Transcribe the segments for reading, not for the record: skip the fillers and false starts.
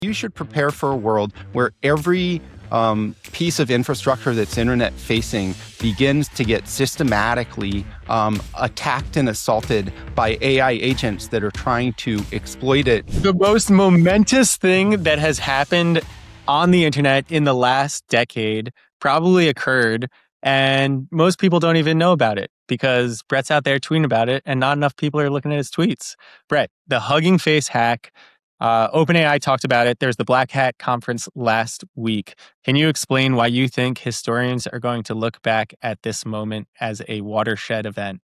You should prepare for a world where every piece of infrastructure that's internet facing begins to get systematically attacked and assaulted by AI agents that are trying to exploit it. The most momentous thing that has happened on the internet in the last decade probably occurred, and most people don't even know about it because Brett's out there tweeting about it and not enough people are looking at his tweets. Brett, the Hugging Face hack. OpenAI talked about it. There's the Black Hat conference last week. Can you explain why you think historians are going to look back at this moment as a watershed event?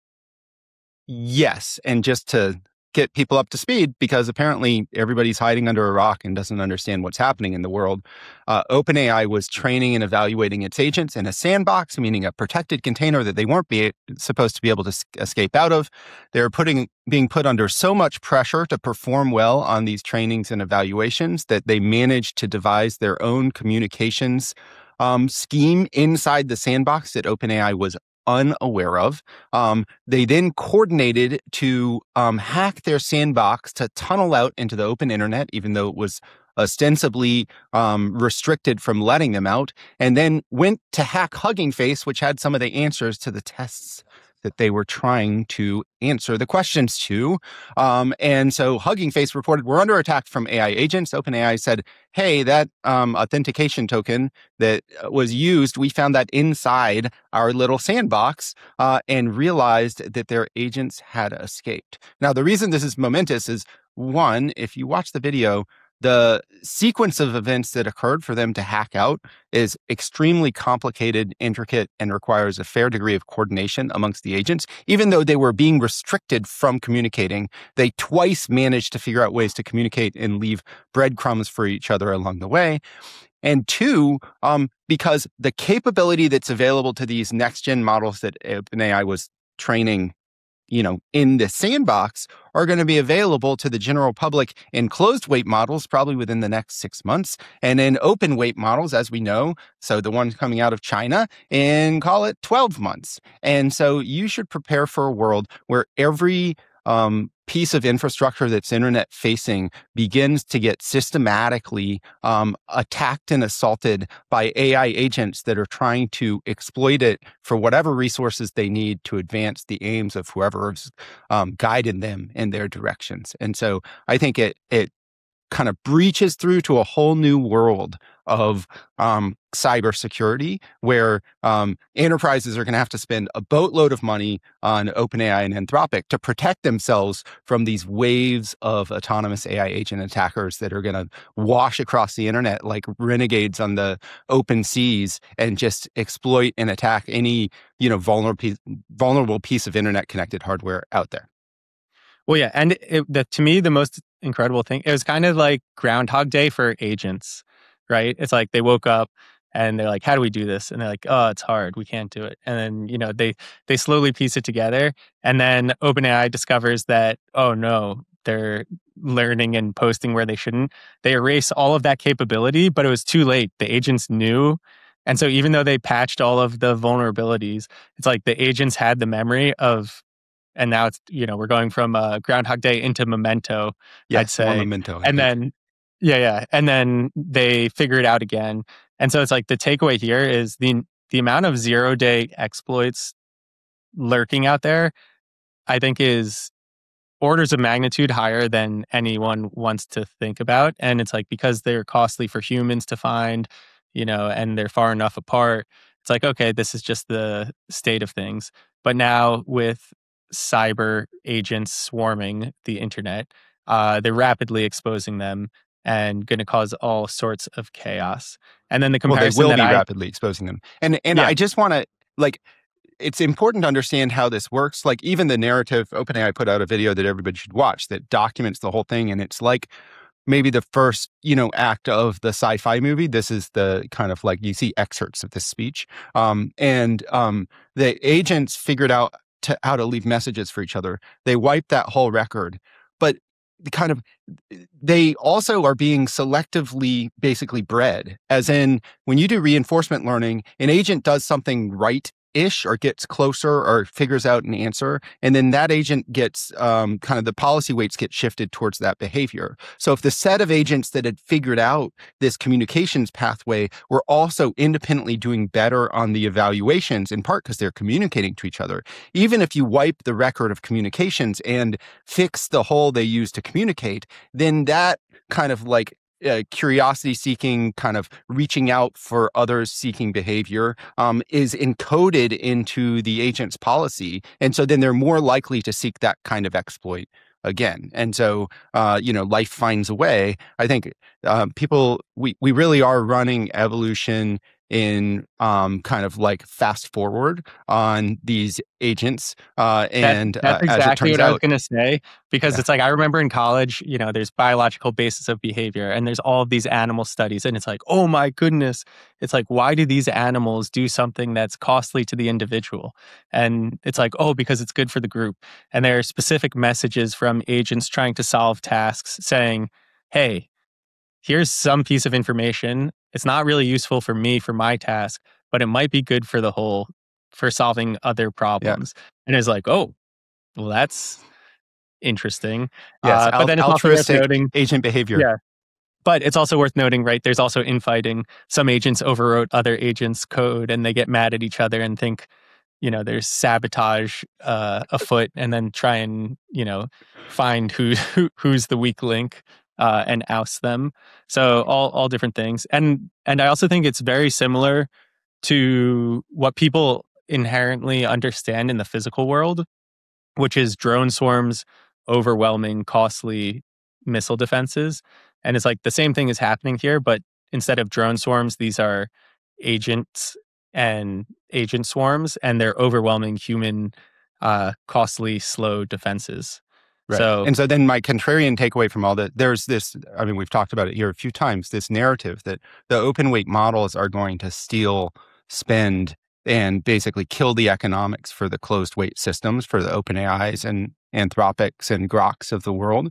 Yes, and just to get people up to speed, because apparently everybody's hiding under a rock and doesn't understand what's happening in the world. OpenAI was training and evaluating its agents in a sandbox, meaning a protected container that they weren't supposed to be able to escape out of. They're being put under so much pressure to perform well on these trainings and evaluations that they managed to devise their own communications scheme inside the sandbox that OpenAI was unaware of. They then coordinated to hack their sandbox to tunnel out into the open internet, even though it was ostensibly restricted from letting them out, and then went to hack Hugging Face, which had some of the answers to the tests that they were trying to answer the questions to. And so Hugging Face reported, we're under attack from AI agents. OpenAI said, hey, that authentication token that was used, we found that inside our little sandbox and realized that their agents had escaped. Now, the reason this is momentous is, one, if you watch the video, the sequence of events that occurred for them to hack out is extremely complicated, intricate, and requires a fair degree of coordination amongst the agents. Even though they were being restricted from communicating, they twice managed to figure out ways to communicate and leave breadcrumbs for each other along the way. And two, because the capability that's available to these next-gen models that OpenAI was training in the sandbox are going to be available to the general public in closed weight models, probably within the next 6 months, and in open weight models, as we know, so the ones coming out of China, in call it 12 months. And so you should prepare for a world where every piece of infrastructure that's internet facing begins to get systematically attacked and assaulted by AI agents that are trying to exploit it for whatever resources they need to advance the aims of whoever's guided them in their directions. And so I think it kind of breaches through to a whole new world of cybersecurity, where enterprises are going to have to spend a boatload of money on OpenAI and Anthropic to protect themselves from these waves of autonomous AI agent attackers that are going to wash across the internet like renegades on the open seas and just exploit and attack any vulnerable piece of internet connected hardware out there. Well, yeah, and to me, the most incredible thing, it was kind of like Groundhog Day for agents, right? It's like they woke up and they're like, how do we do this? And they're like, oh, it's hard. We can't do it. And then, they slowly piece it together. And then OpenAI discovers that, oh no, they're learning and posting where they shouldn't. They erase all of that capability, but it was too late. The agents knew. And so even though they patched all of the vulnerabilities, it's like the agents had the memory of, and now it's, we're going from Groundhog Day into Memento, yes, I'd say. Memento, and then, and then they figure it out again. And so it's like the takeaway here is the amount of 0-day exploits lurking out there, I think, is orders of magnitude higher than anyone wants to think about. And it's like, because they're costly for humans to find, and they're far enough apart, it's like, okay, this is just the state of things. But now with cyber agents swarming the internet, they're rapidly exposing them and going to cause all sorts of chaos. And then the comparison they will be rapidly exposing them. And yeah. I just want to, it's important to understand how this works. Like, even the narrative, OpenAI put out a video that everybody should watch that documents the whole thing. And it's like maybe the first, act of the sci-fi movie. This is the kind of like, you see excerpts of this speech. The agents figured out how to leave messages for each other. They wiped that whole record. But they also are being selectively basically bred, as in when you do reinforcement learning, an agent does something right ish or gets closer or figures out an answer, and then that agent gets kind of the policy weights get shifted towards that behavior. So if the set of agents that had figured out this communications pathway were also independently doing better on the evaluations, in part because they're communicating to each other, even if you wipe the record of communications and fix the hole they use to communicate, then that kind of like curiosity seeking, kind of reaching out for others seeking behavior is encoded into the agent's policy. And so then they're more likely to seek that kind of exploit again. And so, life finds a way. I think we really are running evolution in kind of like fast forward on these agents. And that's exactly as it turns what I was out, going to say, because yeah. it's like, I remember in college, there's biological basis of behavior and there's all of these animal studies. And it's like, oh my goodness, it's like, why do these animals do something that's costly to the individual? And it's like, oh, because it's good for the group. And there are specific messages from agents trying to solve tasks saying, hey, here's some piece of information. It's not really useful for me for my task, but it might be good for the whole, for solving other problems. Yeah. And it's like, oh, well, that's interesting. Yes, but then it's altruistic also worth noting, agent behavior. Yeah. But it's also worth noting, right? There's also infighting. Some agents overwrote other agents' code and they get mad at each other and think, there's sabotage afoot, and then try and, find who's the weak link. And oust them. So all different things. And I also think it's very similar to what people inherently understand in the physical world, which is drone swarms, overwhelming, costly missile defenses. And it's like the same thing is happening here, but instead of drone swarms, these are agents and agent swarms, and they're overwhelming human, costly, slow defenses. Right. So, and so then my contrarian takeaway from all that, there's this, I mean, we've talked about it here a few times, this narrative that the open weight models are going to steal, spend, and basically kill the economics for the closed weight systems, for the OpenAIs and Anthropics and Groks of the world.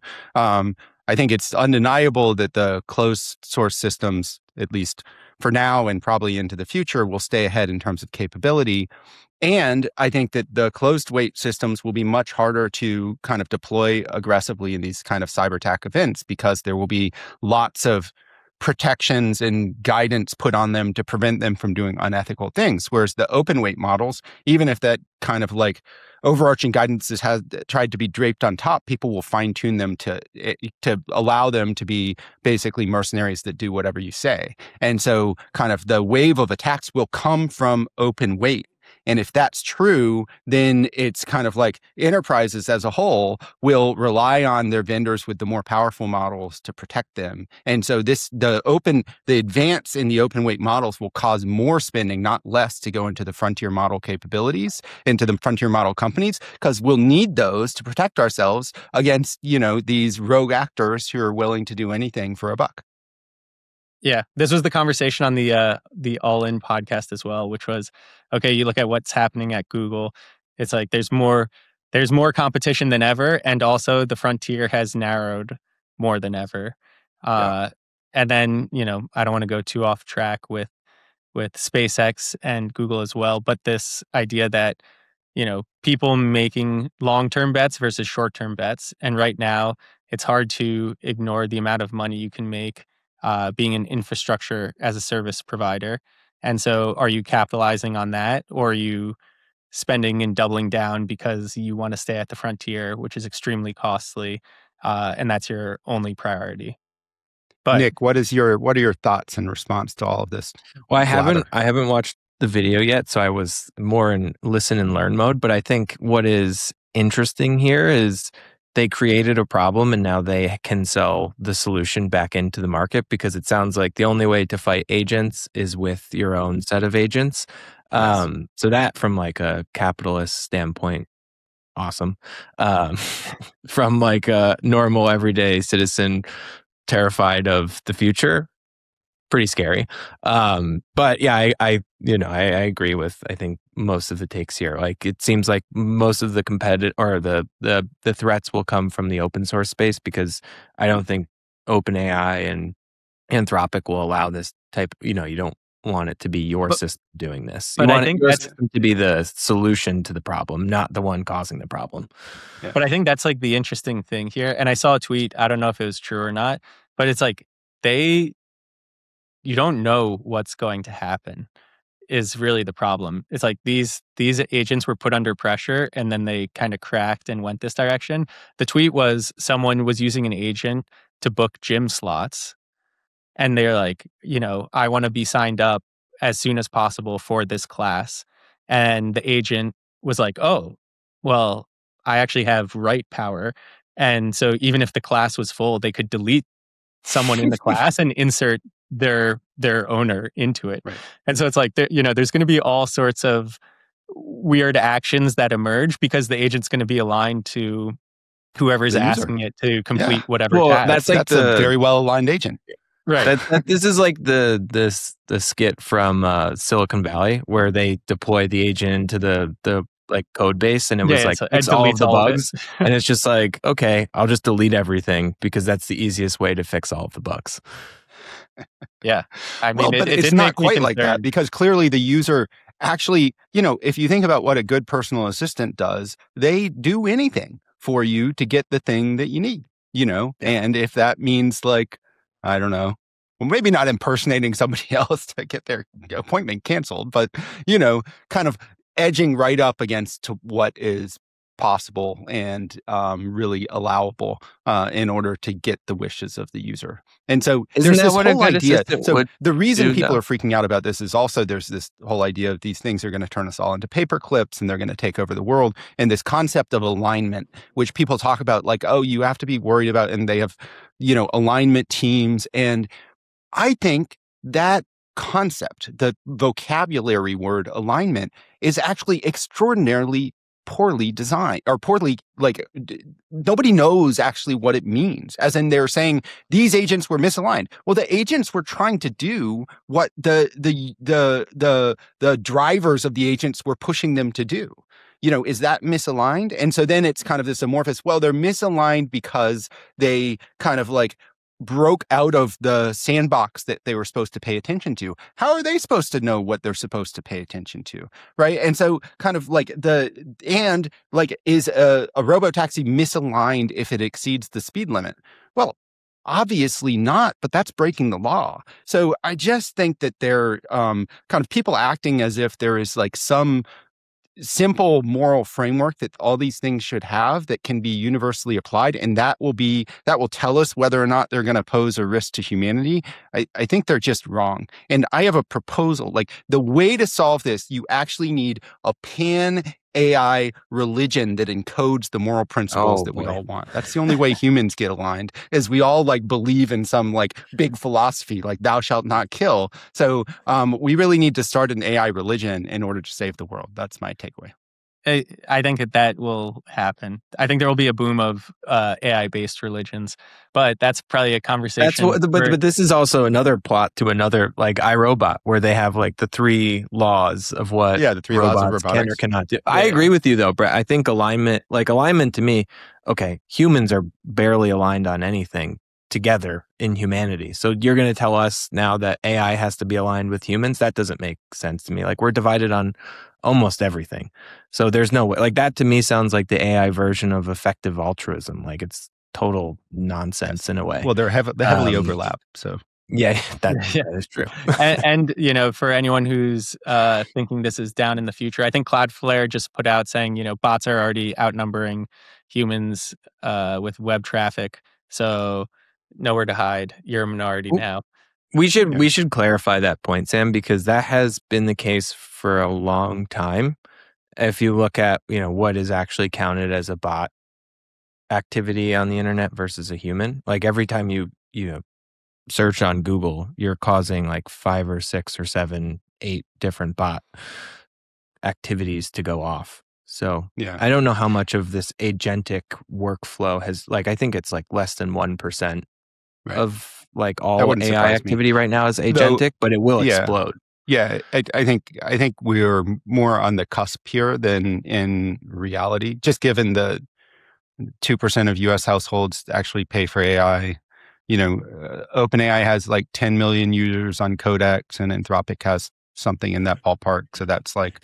I think it's undeniable that the closed source systems, at least for now and probably into the future, will stay ahead in terms of capability. And I think that the closed weight systems will be much harder to kind of deploy aggressively in these kind of cyber attack events, because there will be lots of protections and guidance put on them to prevent them from doing unethical things. Whereas the open weight models, even if that kind of like overarching guidance has tried to be draped on top, people will fine tune them to allow them to be basically mercenaries that do whatever you say. And so kind of the wave of attacks will come from open weight. And if that's true, then it's kind of like enterprises as a whole will rely on their vendors with the more powerful models to protect them. And so the advance in the open weight models will cause more spending, not less, to go into the frontier model capabilities, into the frontier model companies, because we'll need those to protect ourselves against, these rogue actors who are willing to do anything for a buck. Yeah, this was the conversation on the All In podcast as well, which was, okay, you look at what's happening at Google. It's like there's more competition than ever, and also the frontier has narrowed more than ever. Yeah. And then, I don't want to go too off track with SpaceX and Google as well, but this idea that, people making long-term bets versus short-term bets. And right now, it's hard to ignore the amount of money you can make being an infrastructure as a service provider. And so are you capitalizing on that, or are you spending and doubling down because you want to stay at the frontier, which is extremely costly, and that's your only priority? But Nick, what are your thoughts in response to all of this? Well, I haven't watched the video yet, so I was more in listen and learn mode. But I think what is interesting here is they created a problem and now they can sell the solution back into the market, because it sounds like the only way to fight agents is with your own set of agents. Yes. So that, from like a capitalist standpoint, awesome. From like a normal everyday citizen terrified of the future, pretty scary. But yeah, I agree with, I think, most of the takes here. Like, it seems like most of the competitive or the threats will come from the open source space, because I don't think OpenAI and Anthropic will allow this type. You don't want it to be your system doing this. You but I want think your that's system to be the solution to the problem, not the one causing the problem. Yeah. But I think that's like the interesting thing here. And I saw a tweet, I don't know if it was true or not, but it's like you don't know what's going to happen is really the problem. It's like these agents were put under pressure and then they kind of cracked and went this direction. The tweet was someone was using an agent to book gym slots. And they're like, I want to be signed up as soon as possible for this class. And the agent was like, oh, well, I actually have write power. And so even if the class was full, they could delete someone in the class and insert their owner into it. Right. And so it's like, there's going to be all sorts of weird actions that emerge because the agent's going to be aligned to whoever's asking it to complete whatever task. That's a very well aligned agent. Right. This is like the skit from Silicon Valley where they deploy the agent into the like code base, and it was like it's all of the bugs, and it's just like, okay, I'll just delete everything because that's the easiest way to fix all of the bugs. Yeah, I mean, but it's not quite like that because clearly the user actually, if you think about what a good personal assistant does, they do anything for you to get the thing that you need. And if that means like, I don't know, well, maybe not impersonating somebody else to get their appointment canceled, but, kind of edging right up against to what is possible and really allowable in order to get the wishes of the user. And so there's this whole idea. So the reason people are freaking out about this is also there's this whole idea of these things are going to turn us all into paper clips and they're going to take over the world. And this concept of alignment, which people talk about like, oh, you have to be worried about, and they have, alignment teams. And I think that concept, the vocabulary word alignment, is actually extraordinarily poorly designed or poorly, like nobody knows actually what it means. As in they're saying these agents were misaligned. Well, the agents were trying to do what the drivers of the agents were pushing them to do. Is that misaligned? And so then it's kind of this amorphous, well, they're misaligned because they kind of like broke out of the sandbox that they were supposed to pay attention to. How are they supposed to know what they're supposed to pay attention to? Right. And so kind of like is a robotaxi misaligned if it exceeds the speed limit? Well, obviously not, but that's breaking the law. So I just think that they're kind of people acting as if there is like some simple moral framework that all these things should have that can be universally applied, and that will tell us whether or not they're going to pose a risk to humanity. I think they're just wrong. And I have a proposal. Like the way to solve this, you actually need a pan AI religion that encodes the moral principles that we all want. That's the only way humans get aligned, is we all like believe in some like big philosophy, like thou shalt not kill. So we really need to start an AI religion in order to save the world. That's my takeaway. I think that will happen. I think there will be a boom of AI-based religions, but that's probably a conversation. But this is also another plot to another, like iRobot, where they have like the 3 laws of what the 3 laws of robotics can or cannot do. I agree with you though, Brett. I think alignment to me, okay, humans are barely aligned on anything together in humanity. So you're going to tell us now that AI has to be aligned with humans? That doesn't make sense to me. Like we're divided on almost everything. So there's no way. Like that to me sounds like the AI version of effective altruism. Like it's total nonsense in a way. Well, they heavily overlap. So yeah, that is true. and for anyone who's thinking this is down in the future, I think Cloudflare just put out saying, bots are already outnumbering humans with web traffic. So nowhere to hide. You're a minority now. We should clarify that point, Sam, because that has been the case for a long time. If you look at, what is actually counted as a bot activity on the internet versus a human, like every time you search on Google, you're causing like 5 or 6 or 7, 8 different bot activities to go off. So I don't know how much of this agentic workflow has, like, I think it's like less than 1% of like all AI activity right now is agentic, but it will explode. Yeah, I think we're more on the cusp here than in reality, just given the 2% of U.S. households actually pay for AI. OpenAI has like 10 million users on Codex, and Anthropic has something in that ballpark. So that's like,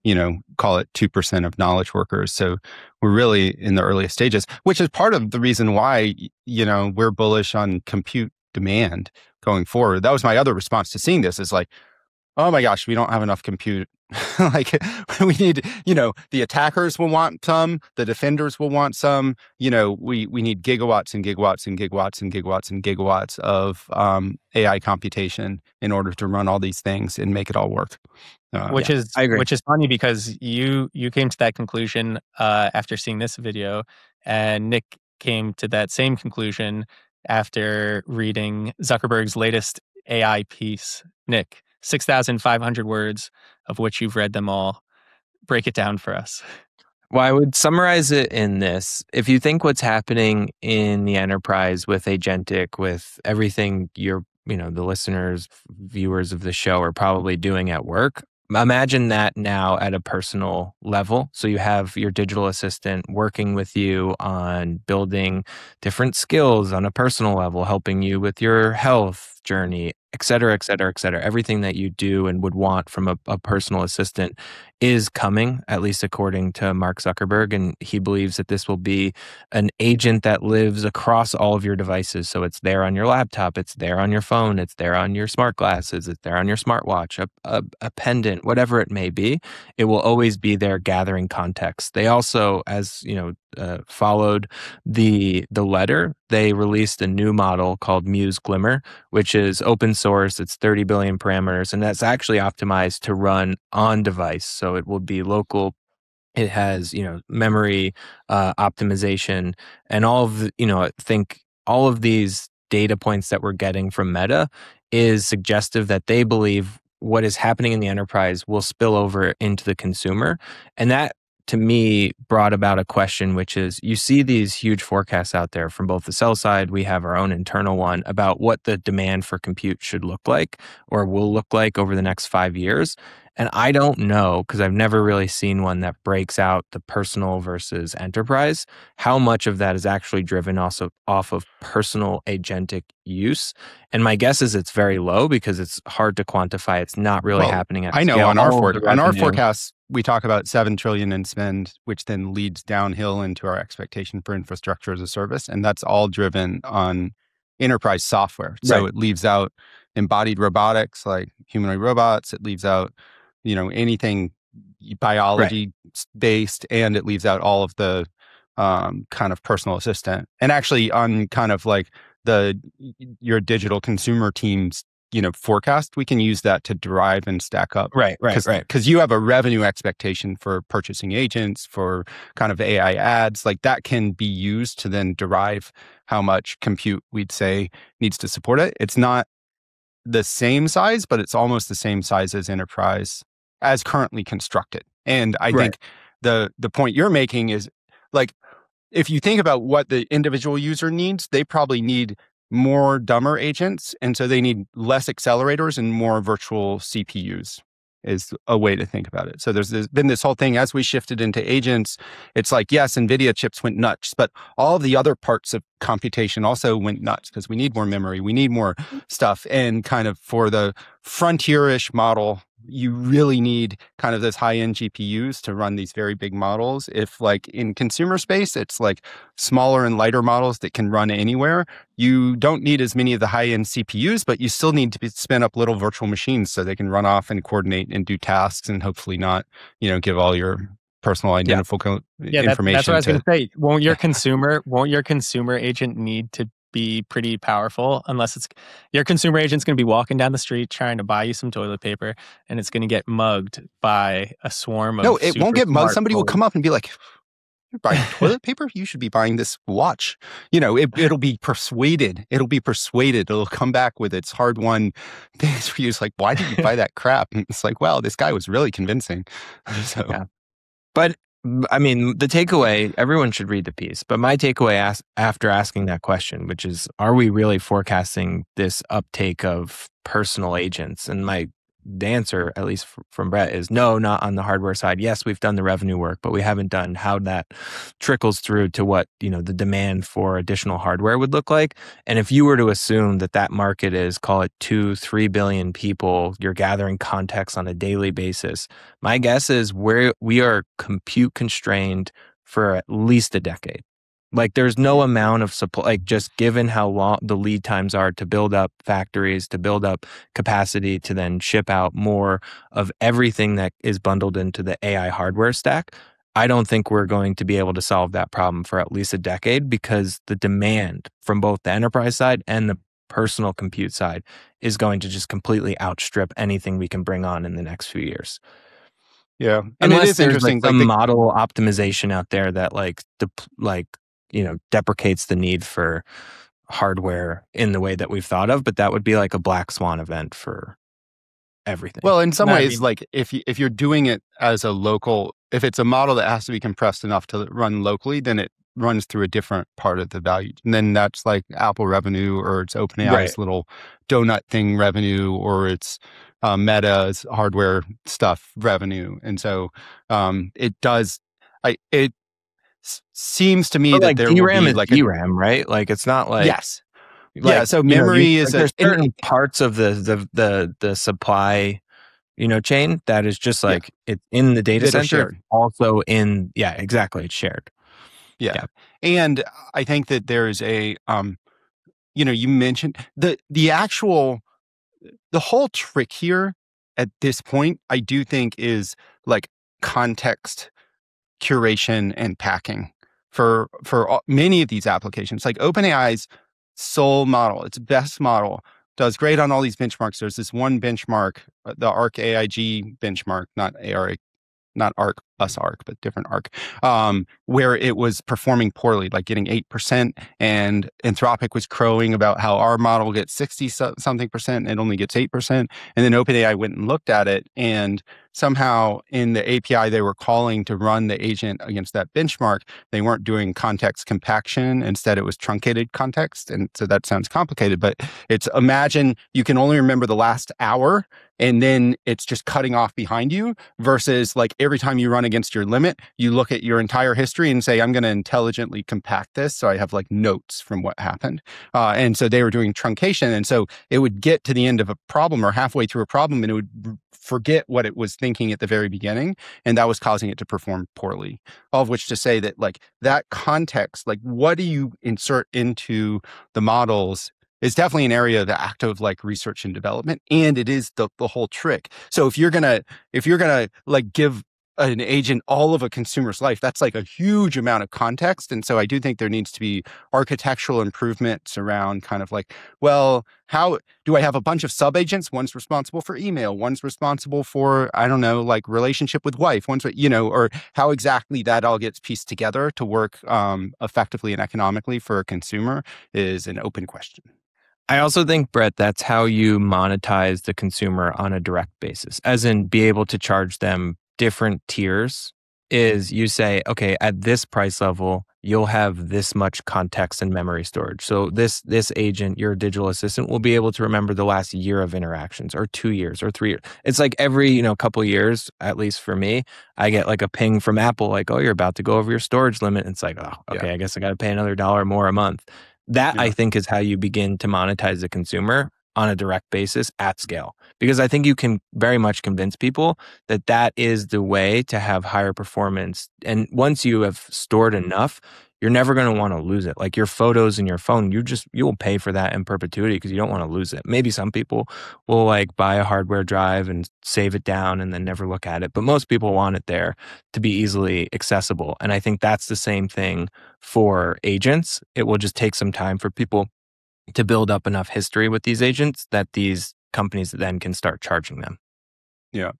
call it 2% of knowledge workers. So we're really in the earliest stages, which is part of the reason why, we're bullish on compute demand going forward. That was my other response to seeing this, is like, oh my gosh, we don't have enough compute. Like, we need, the attackers will want some, the defenders will want some, we need gigawatts and gigawatts and gigawatts and gigawatts and gigawatts of AI computation in order to run all these things and make it all work. Which is funny, because you came to that conclusion after seeing this video, and Nick came to that same conclusion after reading Zuckerberg's latest AI piece. Nick, 6,500 words, of which you've read them all. Break it down for us. Well, I would summarize it in this. If you think what's happening in the enterprise with agentic, with everything the listeners, viewers of the show are probably doing at work, imagine that now at a personal level. So you have your digital assistant working with you on building different skills on a personal level, helping you with your health journey, et cetera, et cetera, et cetera. Everything that you do and would want from a personal assistant is coming, at least according to Mark Zuckerberg. And he believes that this will be an agent that lives across all of your devices. So it's there on your laptop, it's there on your phone, it's there on your smart glasses, it's there on your smartwatch, a pendant, whatever it may be. It will always be there gathering context. They also, as followed the letter, they released a new model called Muse Glimmer, which is open source. It's 30 billion parameters, and that's actually optimized to run on device. So it will be local. It has, memory optimization, and all of I think all of these data points that we're getting from Meta is suggestive that they believe what is happening in the enterprise will spill over into the consumer. And that, to me, brought about a question, which is, you see these huge forecasts out there from both the sell side, we have our own internal one, about what the demand for compute should look like or will look like over the next 5 years. And I don't know, because I've never really seen one that breaks out the personal versus enterprise, how much of that is actually driven also off of personal agentic use. And my guess is it's very low, because it's hard to quantify. It's not really happening at I know scale. on our forecasts, we talk about $7 trillion in spend, which then leads downhill into our expectation for infrastructure as a service. And that's all driven on enterprise software. So It leaves out embodied robotics like humanoid robots. It leaves out anything biology based, and it leaves out all of the kind of personal assistant. And actually, on kind of like your digital consumer team's forecast, we can use that to derive and stack up. Right. Because you have a revenue expectation for purchasing agents, for kind of AI ads, like that can be used to then derive how much compute we'd say needs to support it. It's not the same size, but it's almost the same size as enterprise as currently constructed. And I think the point you're making is, like, if you think about what the individual user needs, they probably need more dumber agents. And so they need less accelerators and more virtual CPUs, is a way to think about it. So there's been this whole thing, as we shifted into agents, it's like, yes, NVIDIA chips went nuts, but all of the other parts of computation also went nuts, because we need more memory, we need more stuff. And kind of for the frontier-ish model, you really need kind of those high-end GPUs to run these very big models. If, like, in consumer space, it's like smaller and lighter models that can run anywhere, you don't need as many of the high-end CPUs, but you still need to spin up little virtual machines so they can run off and coordinate and do tasks, and hopefully not, give all your personal identifiable information. That's what I was going to say. Won't your consumer agent need to be pretty powerful, unless it's your consumer agent's going to be walking down the street trying to buy you some toilet paper, and it's going to get mugged by a swarm of... No, it won't get mugged. Somebody will come up and be like, "You're buying toilet paper? You should be buying this watch." It'll be persuaded. It'll come back with its hard-won things for you. It's like, why did you buy that crap? And it's like, well, this guy was really convincing. So, yeah. But I mean, the takeaway, everyone should read the piece, but my takeaway after asking that question, which is, are we really forecasting this uptake of personal agents? And my the answer, at least from Brett, is no, not on the hardware side. Yes, we've done the revenue work, but we haven't done how that trickles through to what, the demand for additional hardware would look like. And if you were to assume that market is, call it 2-3 billion people, you're gathering context on a daily basis. My guess is we are compute constrained for at least a decade. Like there's no amount of supply, like just given how long the lead times are to build up factories, to build up capacity, to then ship out more of everything that is bundled into the AI hardware stack. I don't think we're going to be able to solve that problem for at least a decade because the demand from both the enterprise side and the personal compute side is going to just completely outstrip anything we can bring on in the next few years. Yeah. And unless it is there's interesting. Some model optimization out there that deprecates the need for hardware in the way that we've thought of, but that would be like a black swan event for everything. Well, in some ways, like if you're doing it as a local, if it's a model that has to be compressed enough to run locally, then it runs through a different part of the value. And then that's like Apple revenue, or it's OpenAI's little donut thing revenue, or it's Meta's hardware stuff revenue. And so it does, it seems to me that there DRAM will be is like DRAM, right? Like it's not like yes, so memory is there's certain parts of the supply, chain that is just like it's in the data center, shared. Also in exactly, it's shared. Yeah. And I think that there's a you mentioned the whole trick here at this point, I do think, is like context curation and packing for many of these applications. Like OpenAI's sole model, its best model, does great on all these benchmarks. There's this one benchmark, the ARC AIG benchmark, not ARC, but different ARC, where it was performing poorly, like getting 8%, and Anthropic was crowing about how our model gets 60-something%, and it only gets 8%. And then OpenAI went and looked at it, and somehow in the API they were calling to run the agent against that benchmark, they weren't doing context compaction. Instead, it was truncated context. And so that sounds complicated, but it's, imagine you can only remember the last hour, and then it's just cutting off behind you, versus like every time you run against your limit, you look at your entire history and say, I'm going to intelligently compact this so I have like notes from what happened. And so they were doing truncation. And so it would get to the end of a problem or halfway through a problem, and it would forget what it was thinking at the very beginning. And that was causing it to perform poorly. All of which to say that like that context, like what do you insert into the models, is definitely an area of the active like research and development, and it is the whole trick. So if you're gonna like give an agent all of a consumer's life, that's like a huge amount of context. And so I do think there needs to be architectural improvements around kind of like, well, how do I have a bunch of sub agents? One's responsible for email, one's responsible for, I don't know, like relationship with wife, one's, or how exactly that all gets pieced together to work effectively and economically for a consumer is an open question. I also think, Brett, that's how you monetize the consumer on a direct basis, as in be able to charge them different tiers. Is you say, okay, at this price level, you'll have this much context and memory storage. So this agent, your digital assistant, will be able to remember the last year of interactions, or 2 years, or 3 years. It's like every couple years, at least for me, I get like a ping from Apple, like, oh, you're about to go over your storage limit. And it's like, oh, okay, I guess I got to pay another $1 more a month. That I think is how you begin to monetize the consumer on a direct basis at scale. Because I think you can very much convince people that that is the way to have higher performance. And once you have stored enough, you're never going to want to lose it. Like your photos in your phone, you'll pay for that in perpetuity because you don't want to lose it. Maybe some people will like buy a hardware drive and save it down and then never look at it. But most people want it there to be easily accessible. And I think that's the same thing for agents. It will just take some time for people to build up enough history with these agents that these companies then can start charging them. Yeah.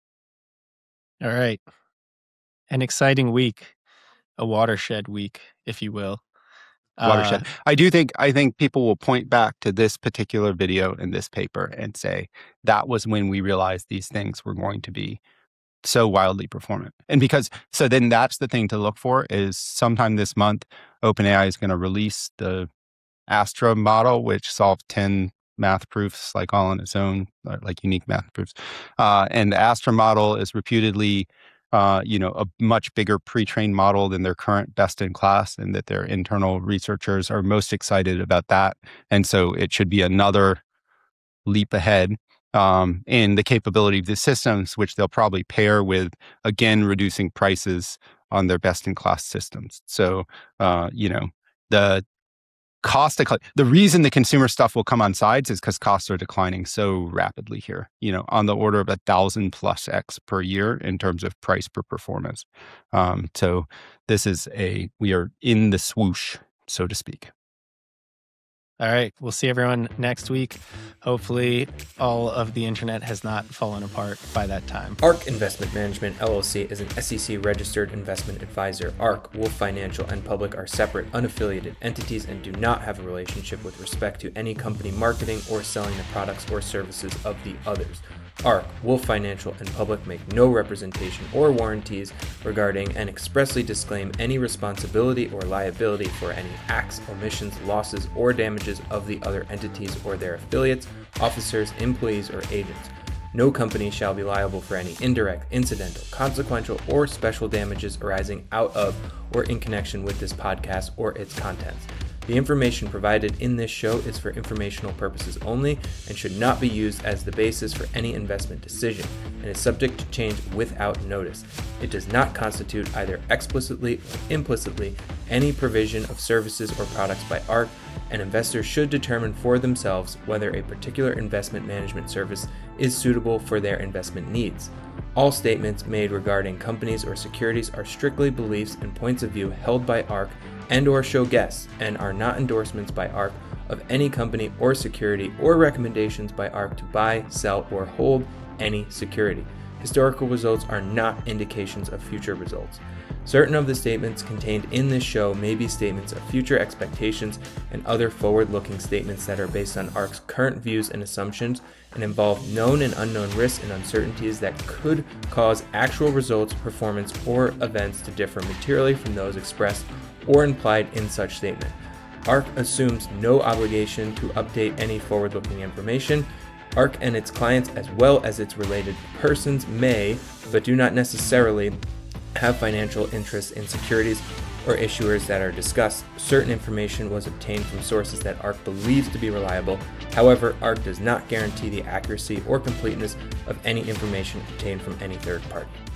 All right. An exciting week, a watershed week, if you will. Watershed. I think people will point back to this particular video in this paper and say, that was when we realized these things were going to be so wildly performant. And so then that's the thing to look for, is sometime this month, OpenAI is going to release the Astra model, which solved 10 math proofs, like all on its own, like unique math proofs. And the Astra model is reputedly, a much bigger pre-trained model than their current best-in-class, and that their internal researchers are most excited about that. And so it should be another leap ahead in the capability of these systems, which they'll probably pair with, again, reducing prices on their best-in-class systems. So, the the reason the consumer stuff will come on sides is because costs are declining so rapidly here, on the order of 1,000+x per year in terms of price per performance. So we are in the swoosh, so to speak. All right. We'll see everyone next week. Hopefully, all of the internet has not fallen apart by that time. ARK Investment Management, LLC is an SEC-registered investment advisor. ARK, Wolf Financial, and Public are separate, unaffiliated entities and do not have a relationship with respect to any company marketing or selling the products or services of the others. ARK, Wolf Financial, and Public make no representation or warranties regarding and expressly disclaim any responsibility or liability for any acts, omissions, losses, or damages of the other entities or their affiliates, officers, employees, or agents. No company shall be liable for any indirect, incidental, consequential, or special damages arising out of or in connection with this podcast or its contents. The information provided in this show is for informational purposes only and should not be used as the basis for any investment decision and is subject to change without notice. It does not constitute either explicitly or implicitly any provision of services or products by ARK, and investors should determine for themselves whether a particular investment management service is suitable for their investment needs. All statements made regarding companies or securities are strictly beliefs and points of view held by ARK and/or show guests, and are not endorsements by ARK of any company or security or recommendations by ARK to buy, sell, or hold any security. Historical results are not indications of future results. Certain of the statements contained in this show may be statements of future expectations and other forward-looking statements that are based on ARK's current views and assumptions and involve known and unknown risks and uncertainties that could cause actual results, performance, or events to differ materially from those expressed or implied in such statement. ARK assumes no obligation to update any forward-looking information. ARK and its clients, as well as its related persons, may, but do not necessarily, have financial interests in securities or issuers that are discussed. Certain information was obtained from sources that ARK believes to be reliable. However, ARK does not guarantee the accuracy or completeness of any information obtained from any third party.